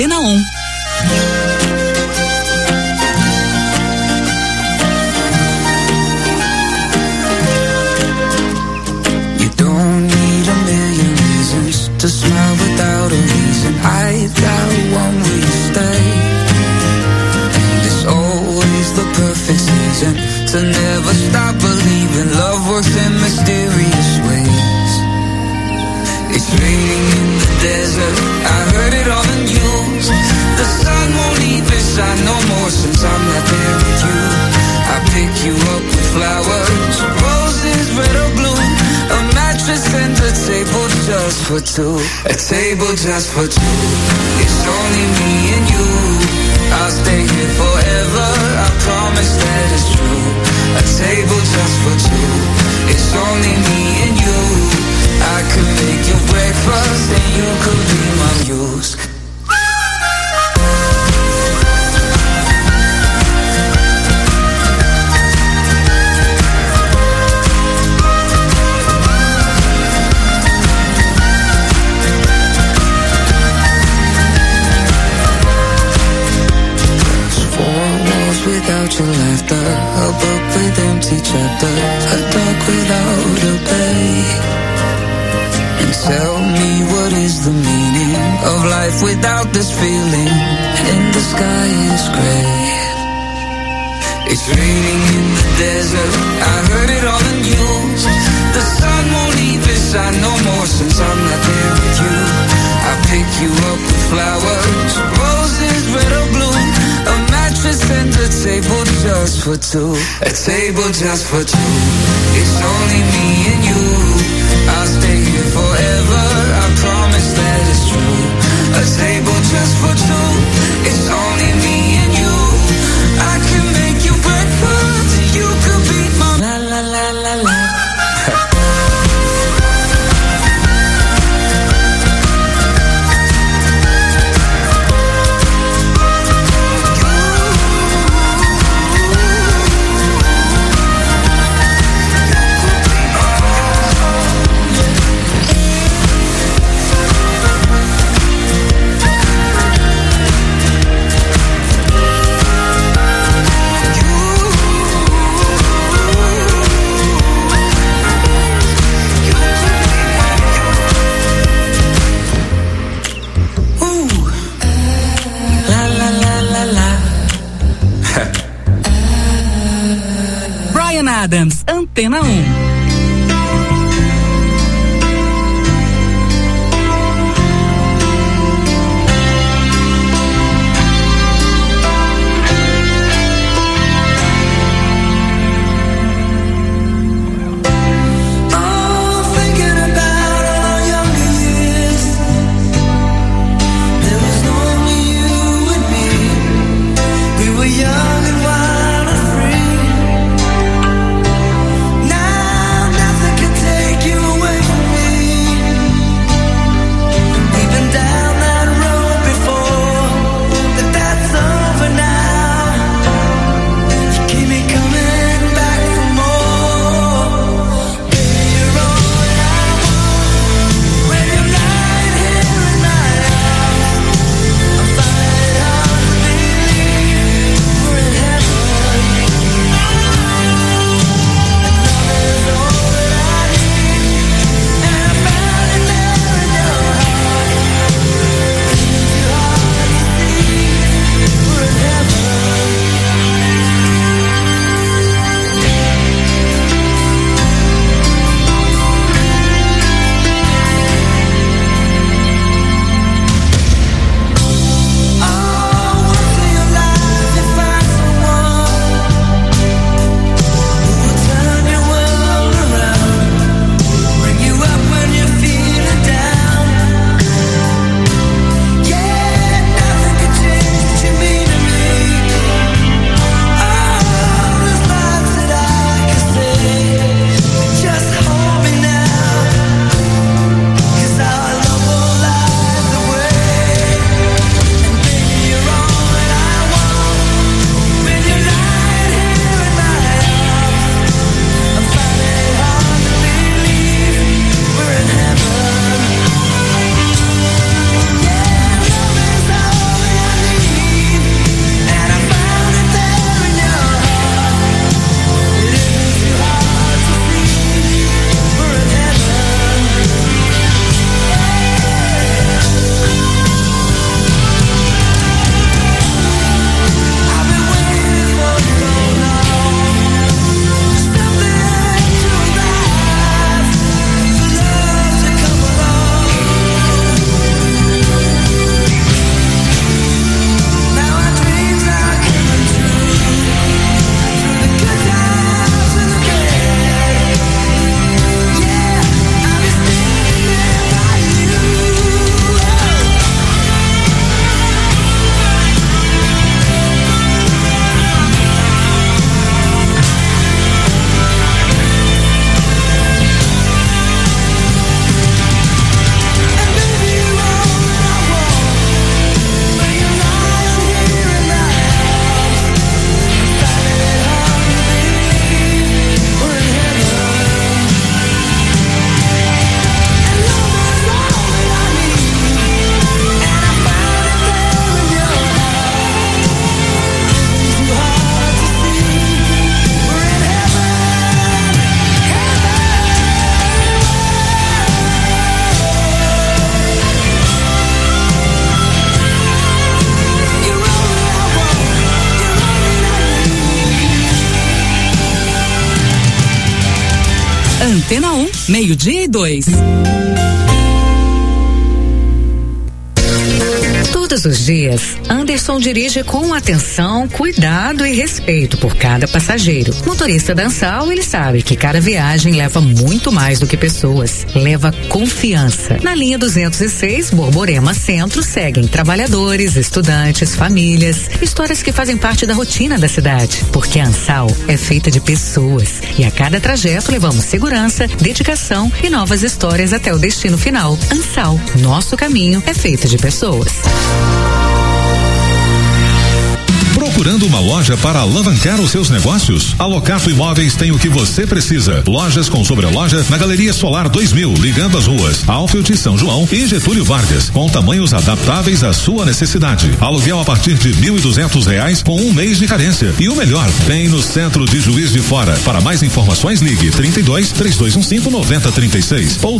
Antena 1. To smile without a reason, I've got one, will you stay? And it's always the perfect season to never stop believing love works in mysterious ways. It's raining in the desert, I heard it on the news. The sun won't even shine no more since I'm not there with you. I pick you up with flowers, roses, red or blue. A mattress and a table just for two. A table just for two. It's only me and you. I'll stay here forever, I promise that it's true. A table just for two. It's only me and you. I could make you breakfast and you could be my muse. Without your laughter, a book with empty chapters, a dark without a bay. And tell me, what is the meaning of life without this feeling? And the sky is gray. It's raining in the desert, I heard it on the news. The sun won't even shine no more since I'm not there with you. I pick you up with flowers, roses, red or blue. A mattress and a table just for two. A table just for two. It's only me and you. I'll stay here forever, I promise that it's true. A table just for two. It's only me and you. I can make you breakfast, you could be my la la la la la. Adams, Antena 1. Young and wild and free. Now Antena 1, 12:02. Todos os dias, Anderson dirige com atenção, cuidado e respeito por cada passageiro. Motorista da Ansal, ele sabe que cada viagem leva muito mais do que pessoas. Leva confiança. Na linha 206, Borborema Centro, seguem trabalhadores, estudantes, famílias, histórias que fazem parte da rotina da cidade. Porque a Ansal é feita de pessoas. E a cada trajeto levamos segurança, dedicação e novas histórias até o destino final. Ansal, nosso caminho é feito de pessoas. Procurando uma loja para alavancar os seus negócios? A Locato Imóveis tem o que você precisa. Lojas com sobreloja na Galeria Solar 2000, ligando as ruas Alfield, São João e Getúlio Vargas, com tamanhos adaptáveis à sua necessidade. Aluguel a partir de R$1.200 com 1 mês de carência. E o melhor, tem no centro de Juiz de Fora. Para mais informações, ligue 32-3215-9036 ou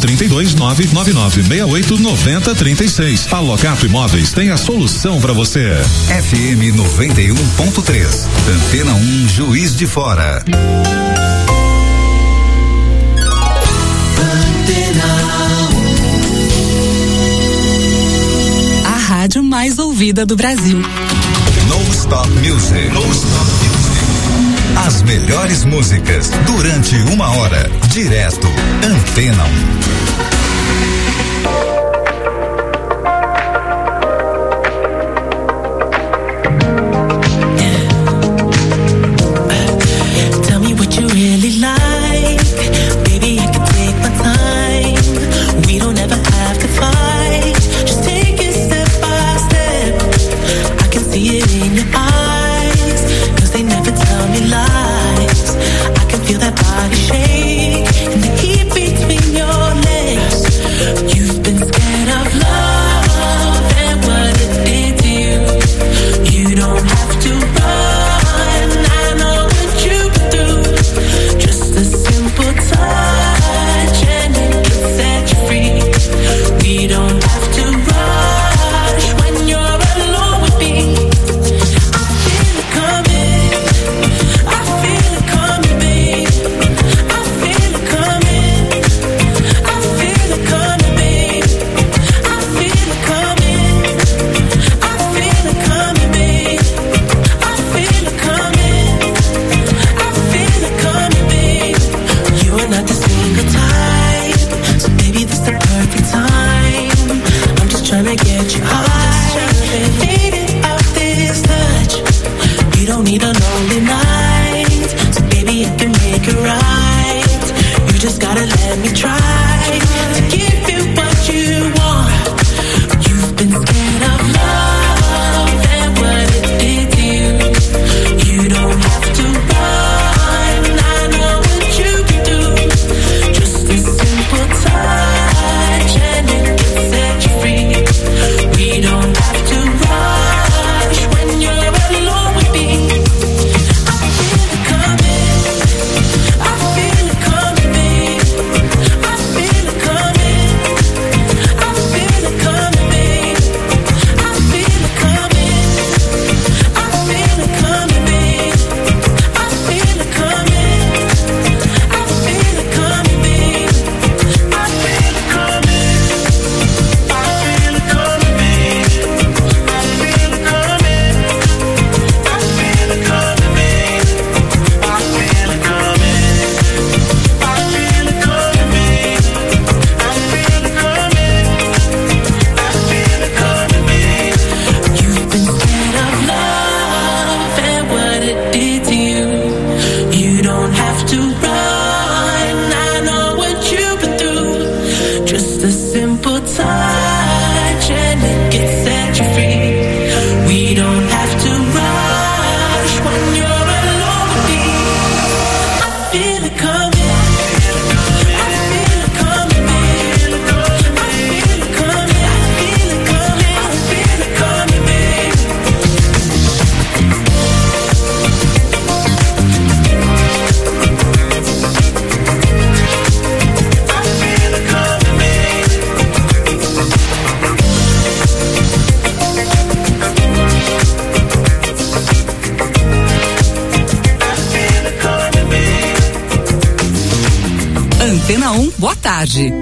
32-99968-9036. A Locato Imóveis tem a solução para você. FM 91.3, Antena 1, Juiz de Fora. A rádio mais ouvida do Brasil. No Stop Music. No Stop Music. As melhores músicas durante 1 hora, direto. Antena 1. Body shake and the heat between your legs. You've been scared. Boa tarde.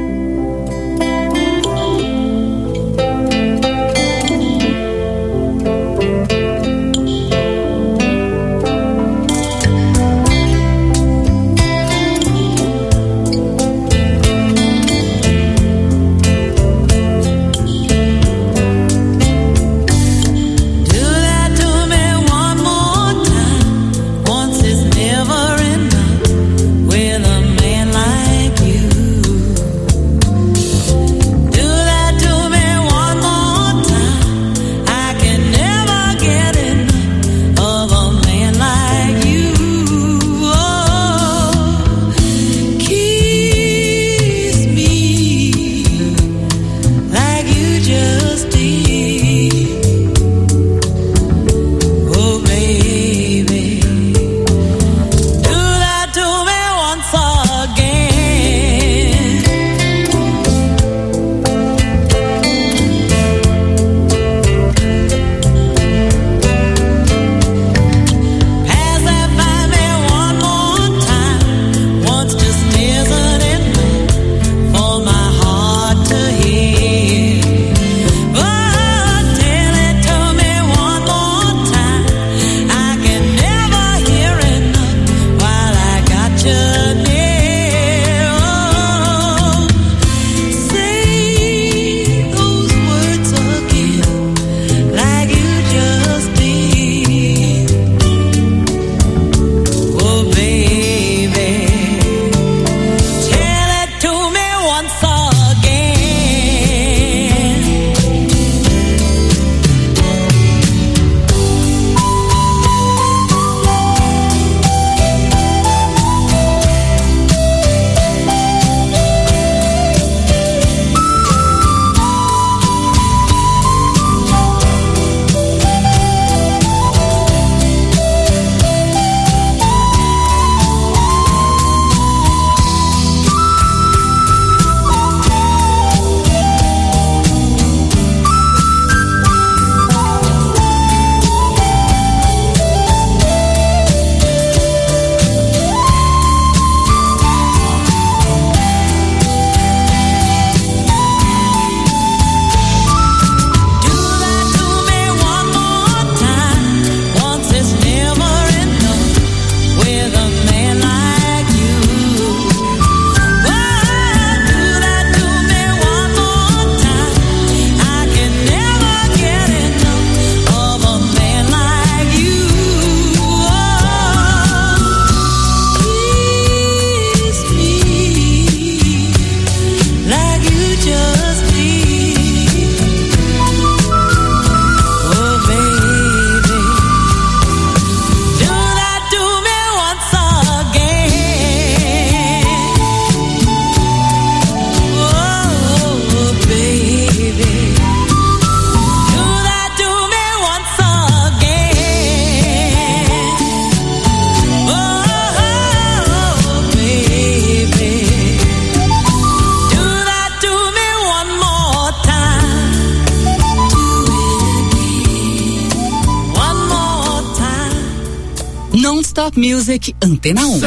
Non-Stop Music, Antena 1.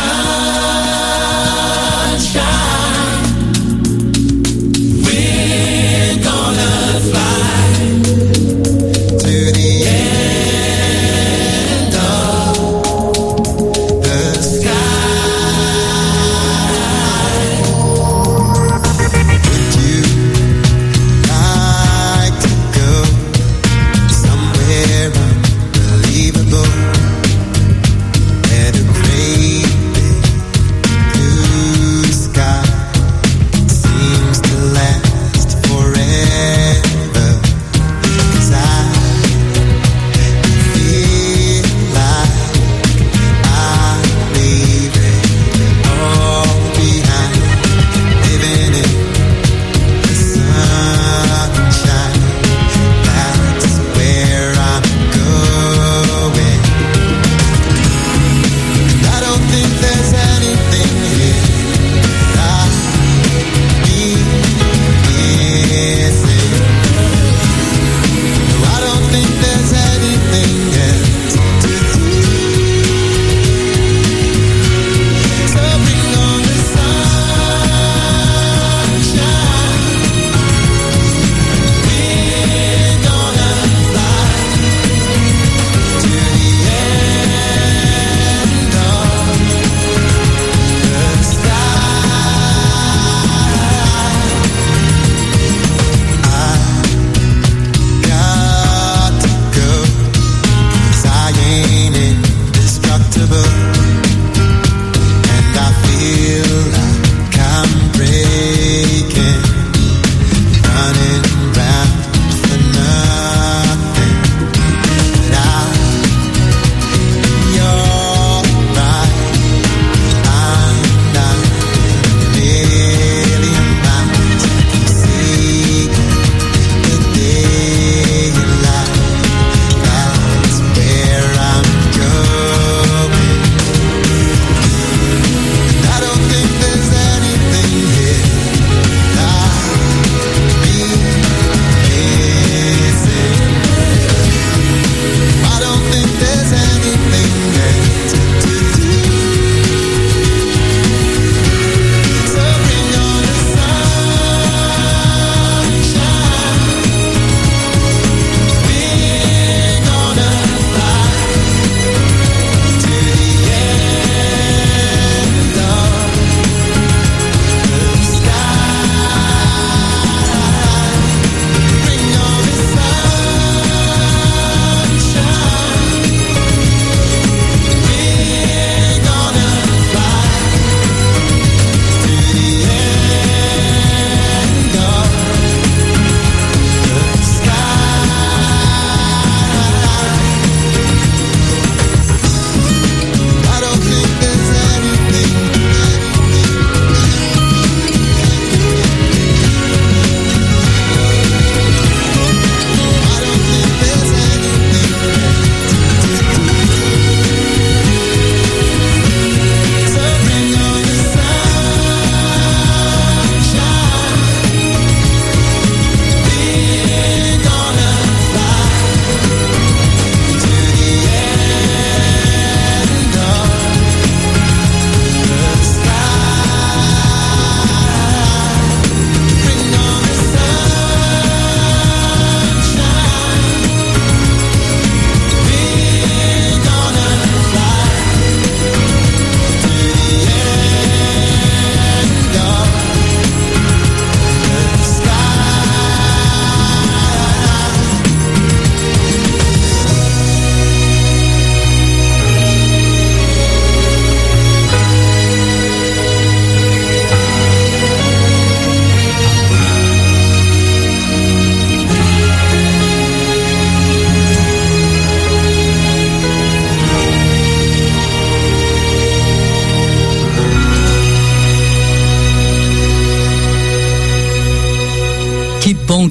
Sky.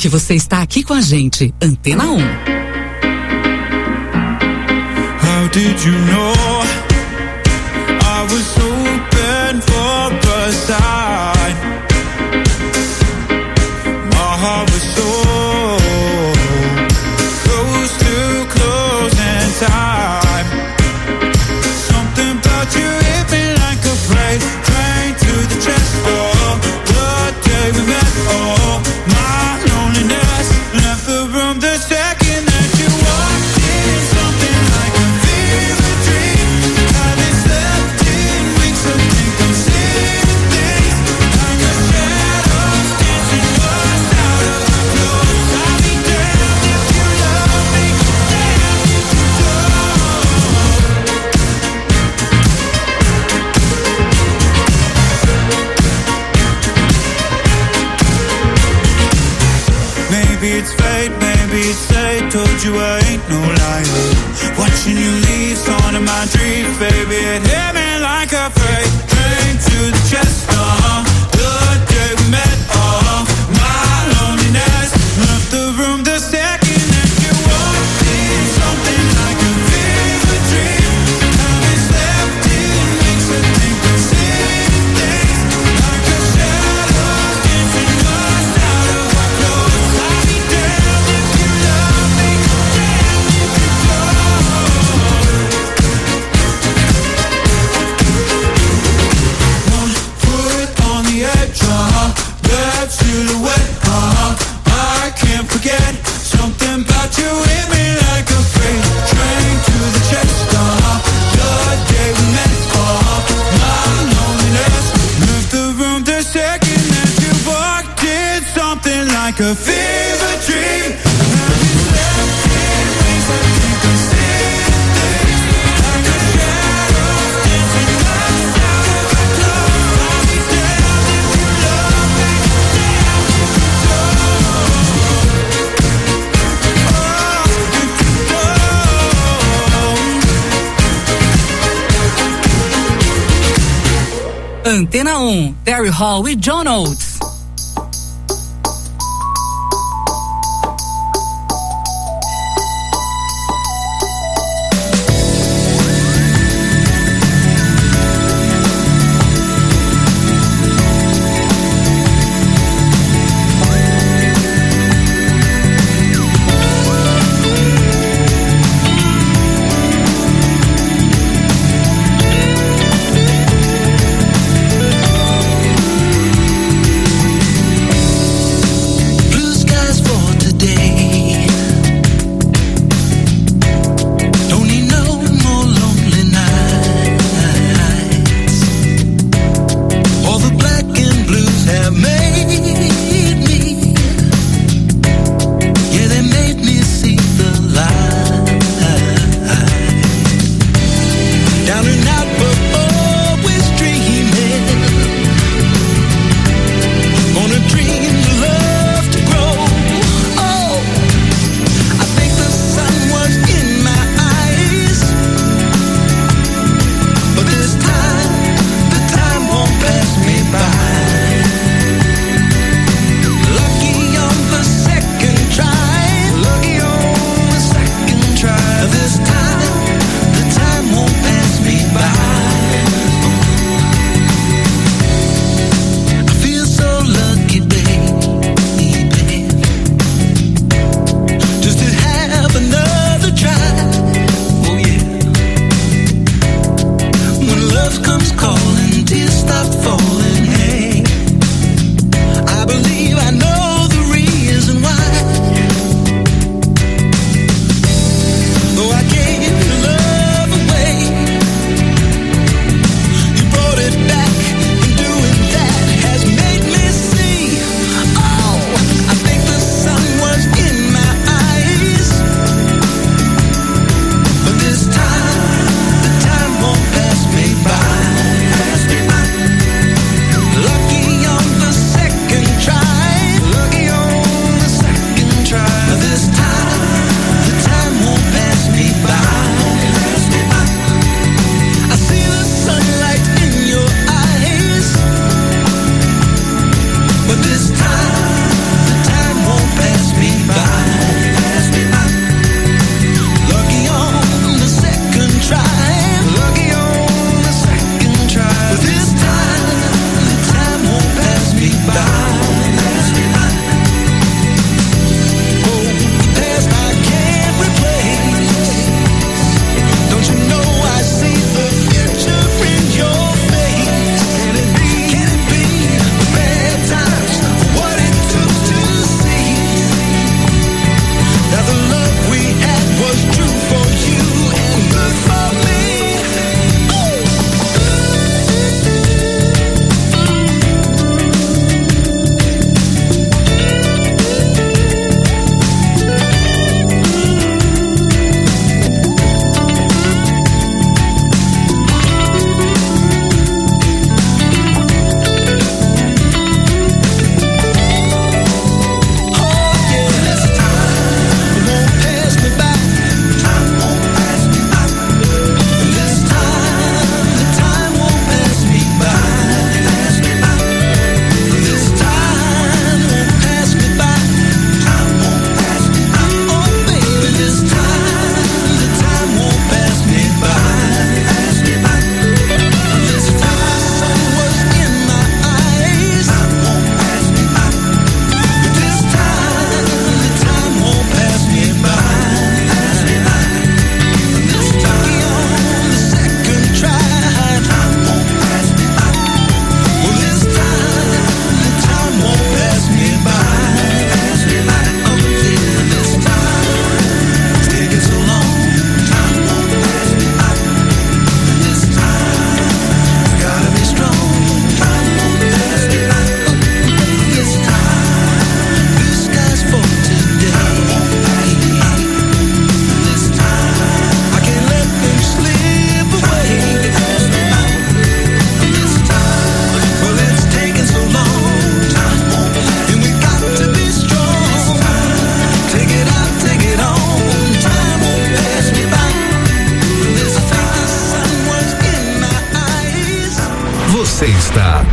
que você está aqui com a gente. Antena 1. How did you know I was open for a sign? My heart was so close to closing time. Something about you hit me like a freight train to the chest. Oh, the day we met. Oh, my loneliness left the room the second that you walked in. Something like a fever dream. Haven't slept in weeks. I think I'm seeing things like a shadow dancing us out of our clothes. I'll be damned if you love me, damned if you don't. Maybe it's fate, maybe it's fate. Told you I ain't no liar. Watching you leave, on in my dreams, baby. It hit me like a freight train to the chest. The day we met. My loneliness left the room the second that you walked in. Something like a fever dream. Haven't slept in weeks. I think I'm seeing things like a shadow dancing us out of our clothes. I'll be damned if you love me, damned if you don't. One foot on the edge, that silhouette, I can't forget. Something about you hit me like a freight train to the chest. The day we met. My loneliness left the room the second that you walked in. Something like a fever dream. Haven't slept in weeks. I think I'm seeing things like a shadow dancing us out of our clothes. I'll be damned if you love me, damned if you don't. Oh, if you don't. Antena 1, Terry Hall e John Oates.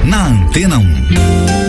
na Antena 1.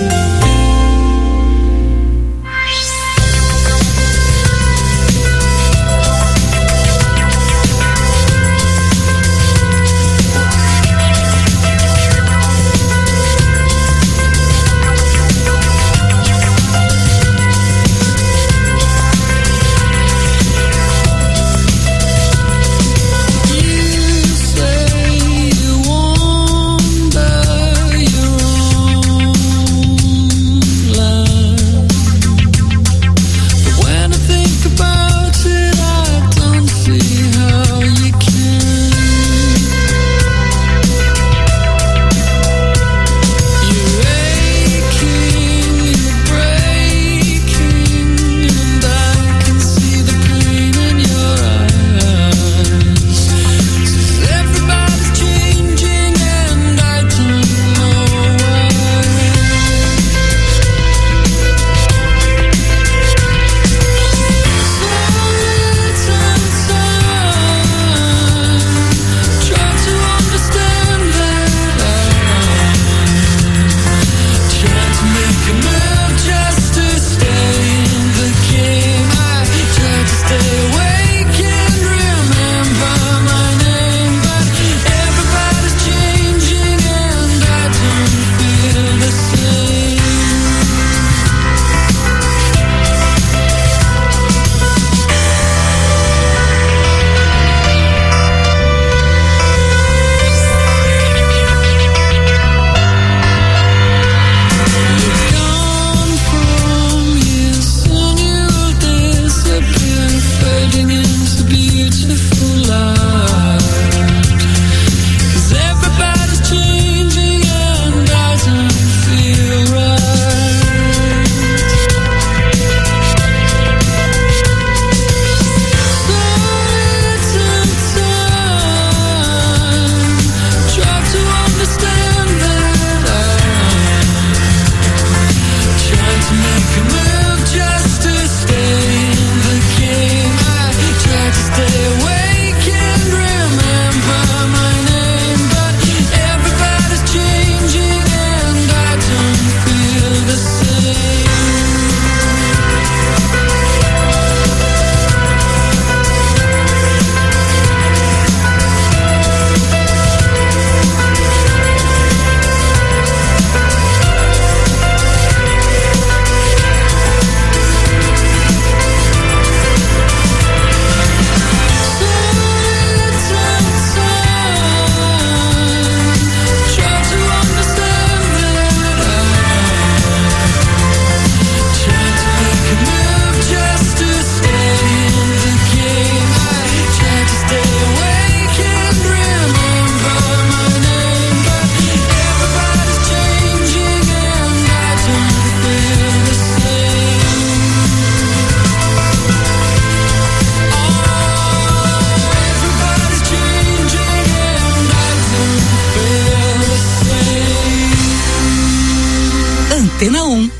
Antena 1.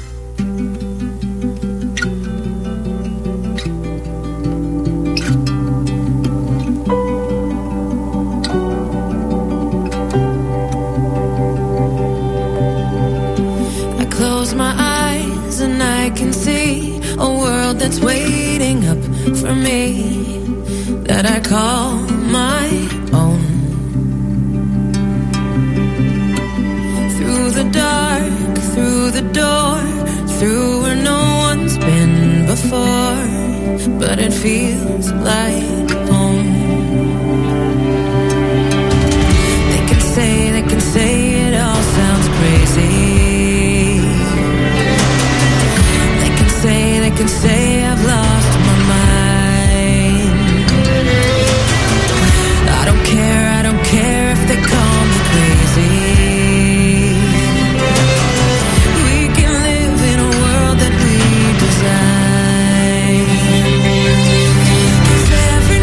I close my eyes and I can see a world that's waiting up for me, that I call my own. Through the dark, through the door, through where no one's been before, but it feels like home. They can say it all sounds crazy. They can say I've lost my mind. I don't care if they call me crazy. We can live in a world that we design. 'Cause every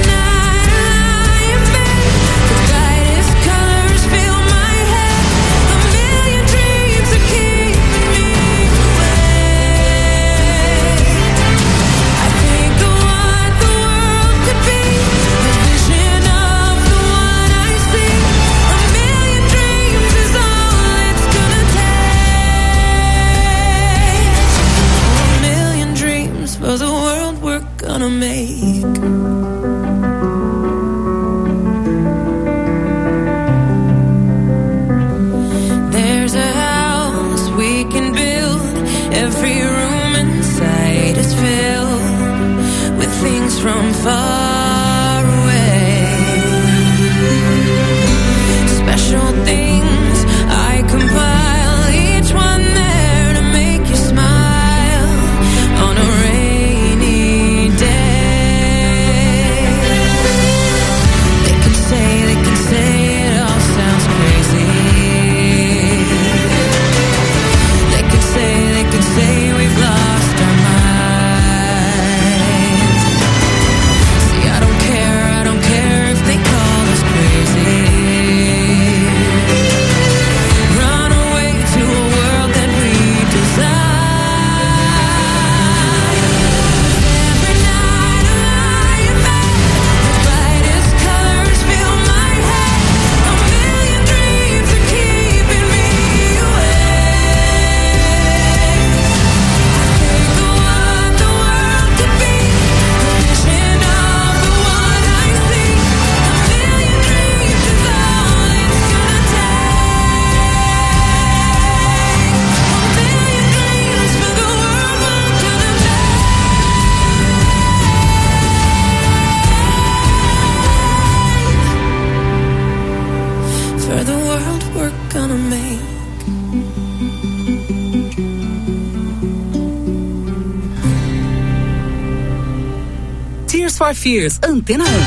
for Fears, Antena 1.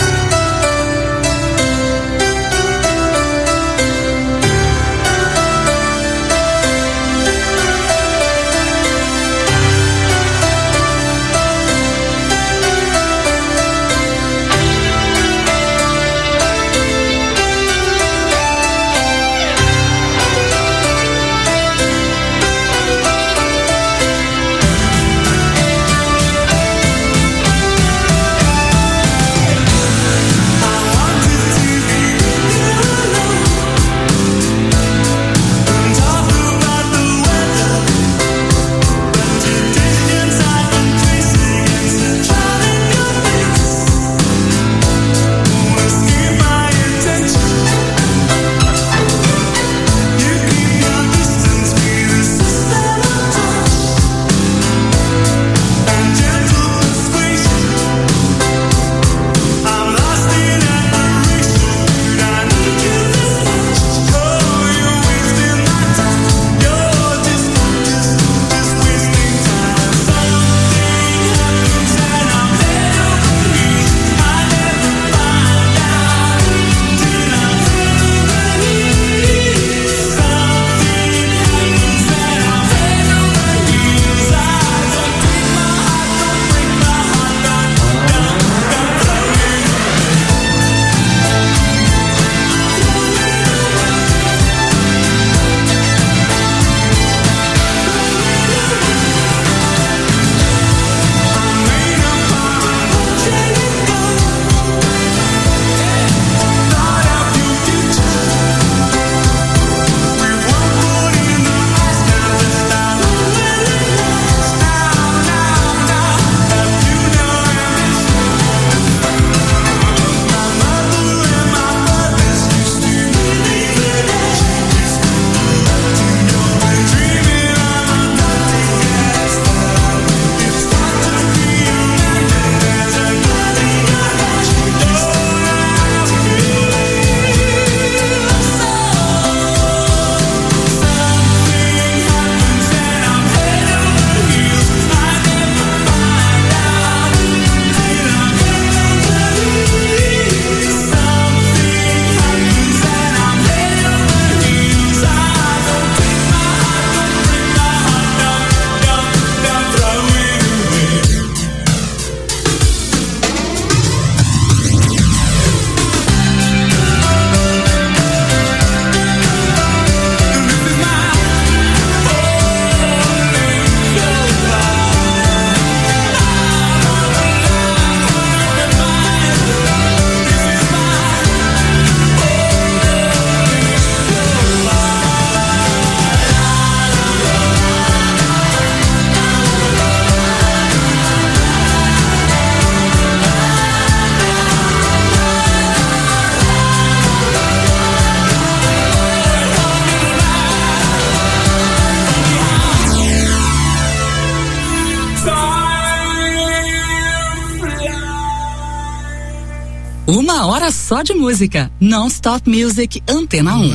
Uma hora só de música. Non-Stop Music, Antena 1.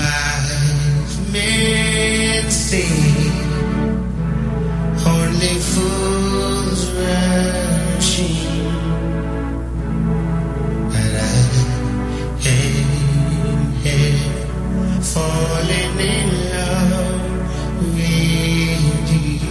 Only fools rushing, but I am here falling in love with you.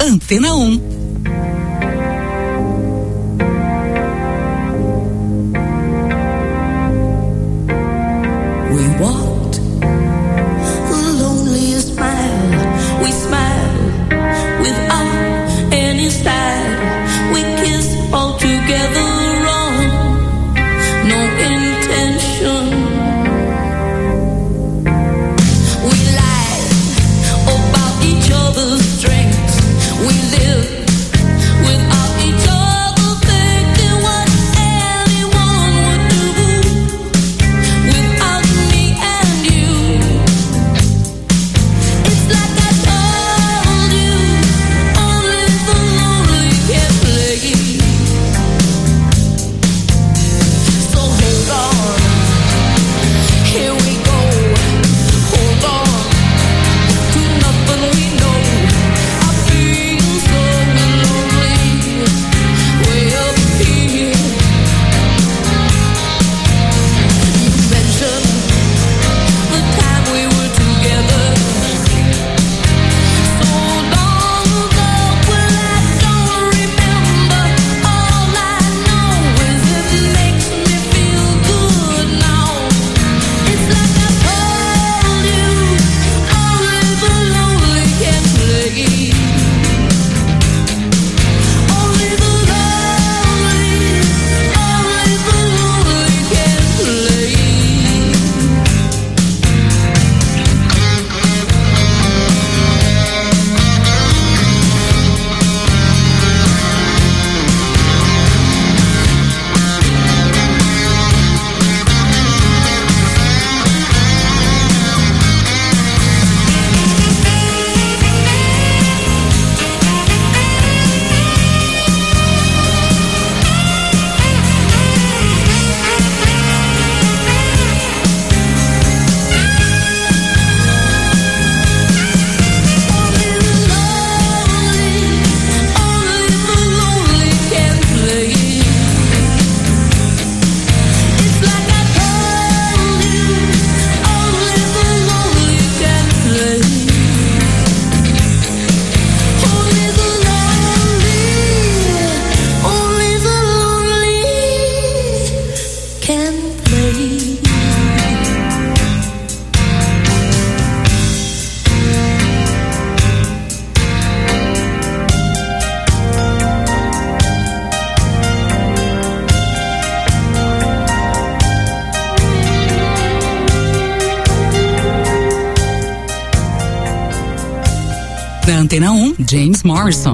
Antena 1. We walked the loneliest mile. We smiled without any style. We kissed all together wrong, no intention. We lied about each other's strengths. We lived without each other, thinking what anyone would do without me and you. It's like I told you, only the lonely can play. So hold on, here we go. Hold on to nothing we know. I feel so lonely, way up here. You mentioned the time we were together, so long ago. Well, I don't remember. All I know is it makes me feel good now. It's like I told you, only the lonely can play. Only the lonely can play. Da Antena 1, James Morrison.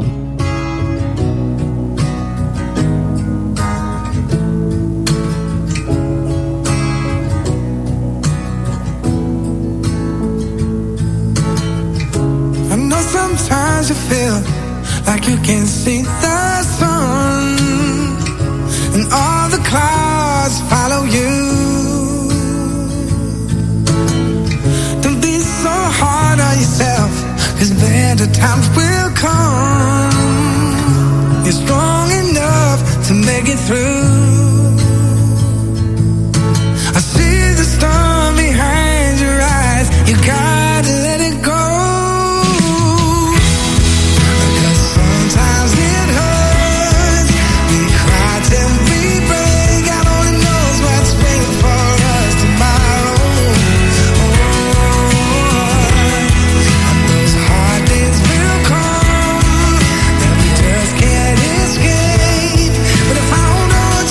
I know sometimes you feel like you can't see the sun, and all the clouds follow you. Don't be so hard on yourself, 'cause better times will come. You're strong enough to make it through. I see the storm behind your eyes. You gotta let it go. Sometimes it hurts. We cry till we break. God only knows what's waiting for us tomorrow. And those hard days will come that we just can't escape. But if I hold on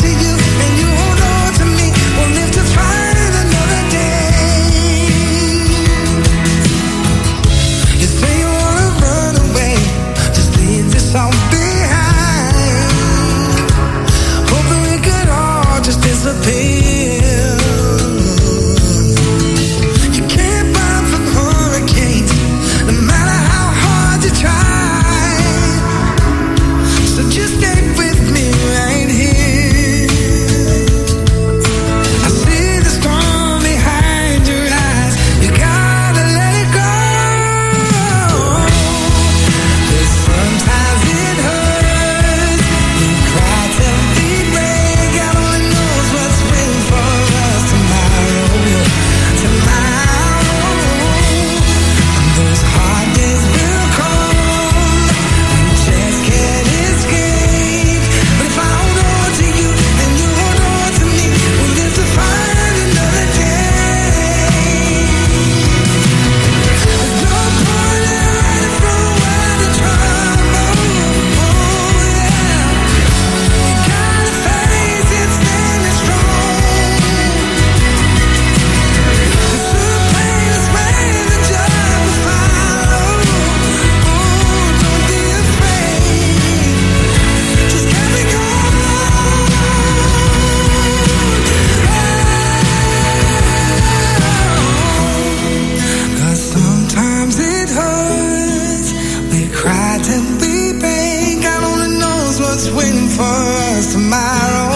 and weeping. God only knows what's waiting for us tomorrow.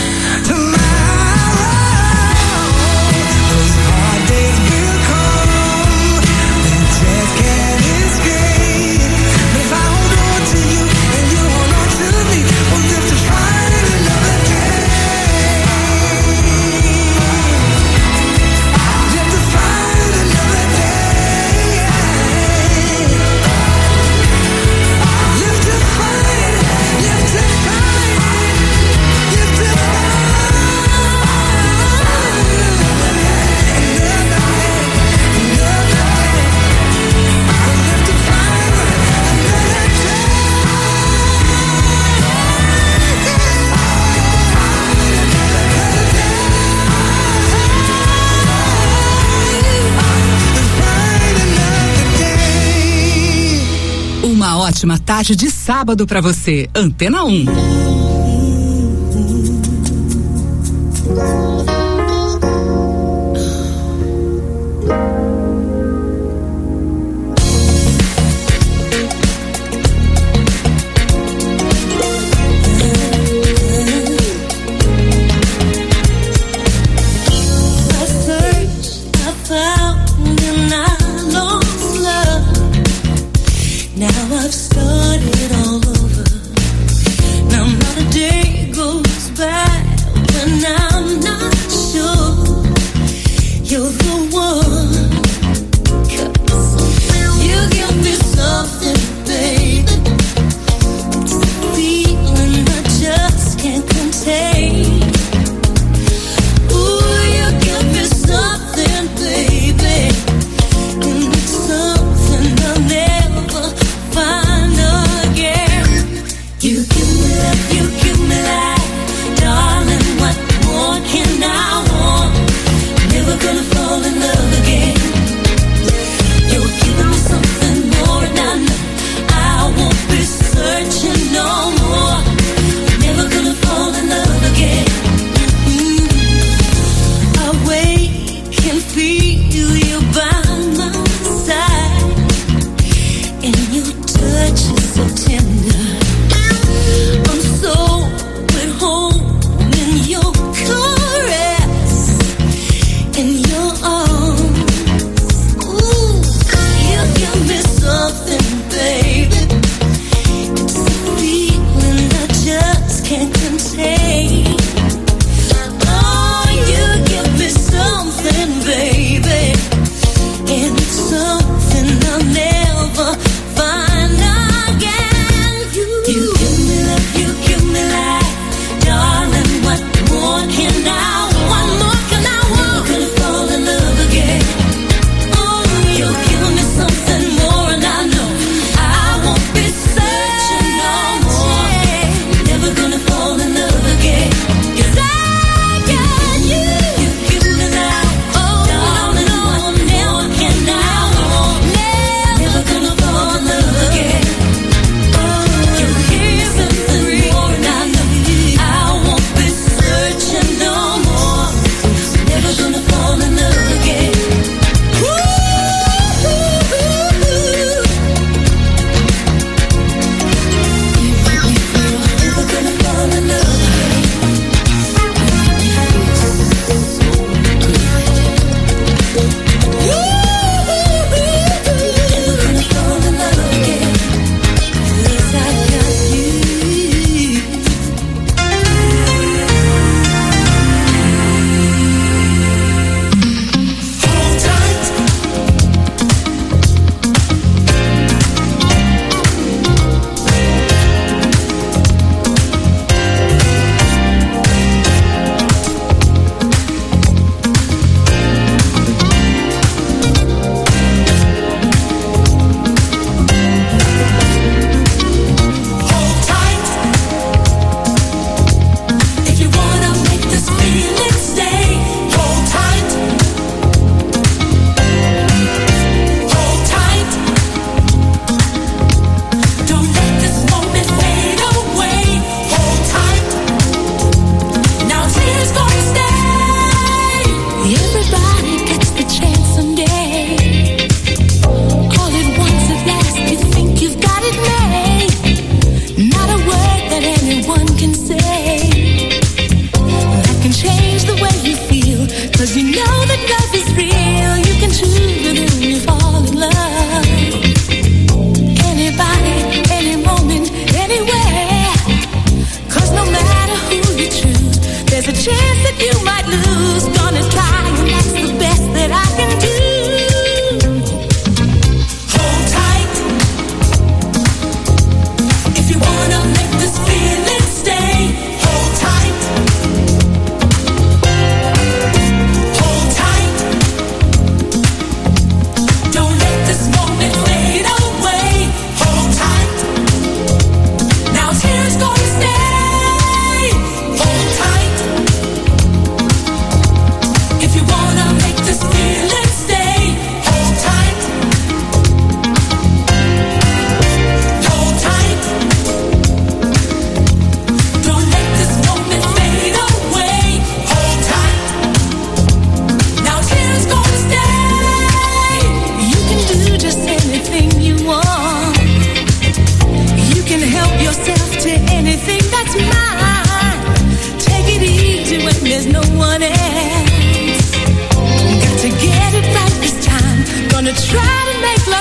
Those hard days will come. They just can't escape. But if I hold on to you and you hold on to me, we'll live to fight another day. Live to fight another day. Live to fight, live to fight, live to Uma ótima tarde de sábado pra você. Antena 1. I searched, I found, and I lost love. Now I've started all over. Now my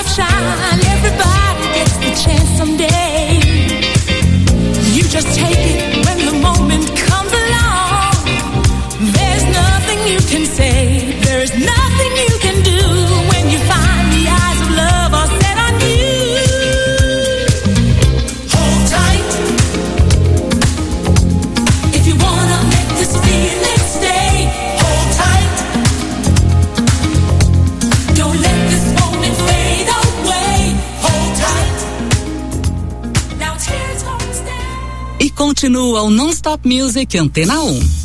love shine. Everybody gets the chance someday. You just take it when the moment comes along. There's nothing you can say, there's nothing you can do when you find the eyes of love are set on you. Hold tight if you wanna make this feeling stay. Hold tight, don't let this moment fade away. Hold tight, now it's here, it's gonna stay. E continua o Non-Stop Music Antena 1.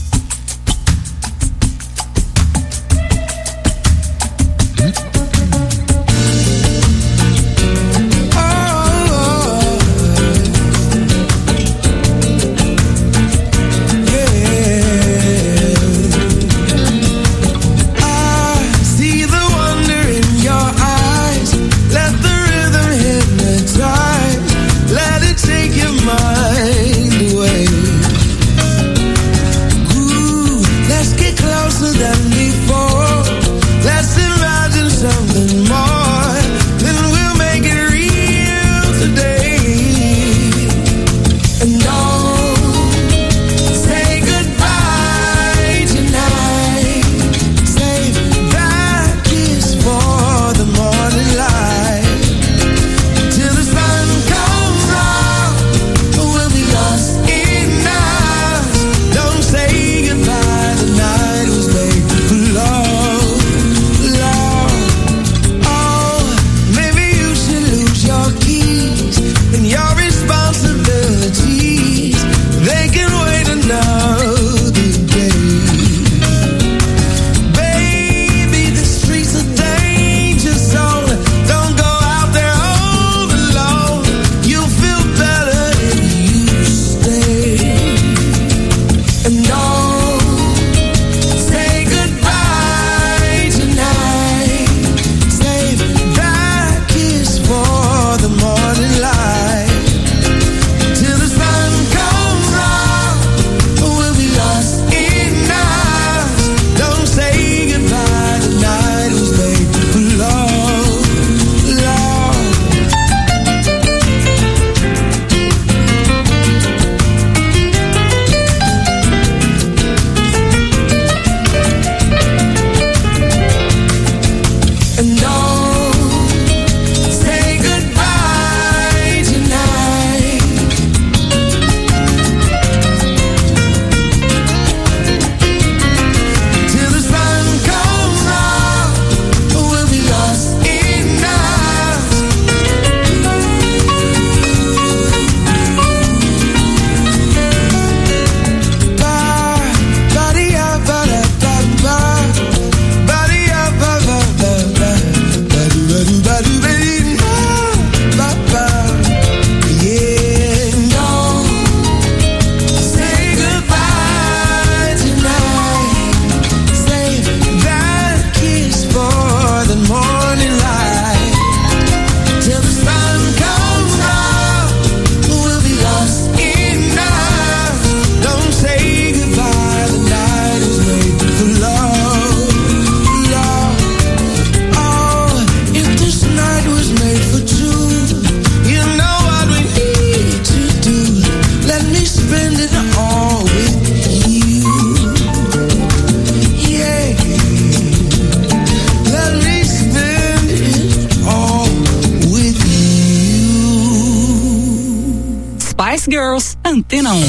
Girls, Antena 1.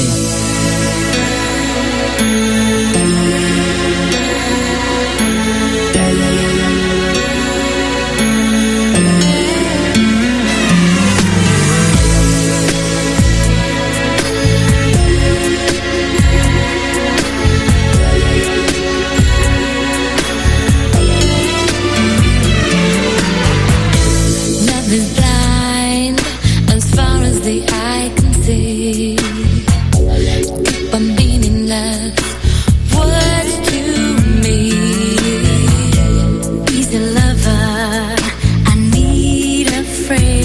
Love is blind as far as the eye can see. Keep on meaningless words to me. He's a lover, I need a friend.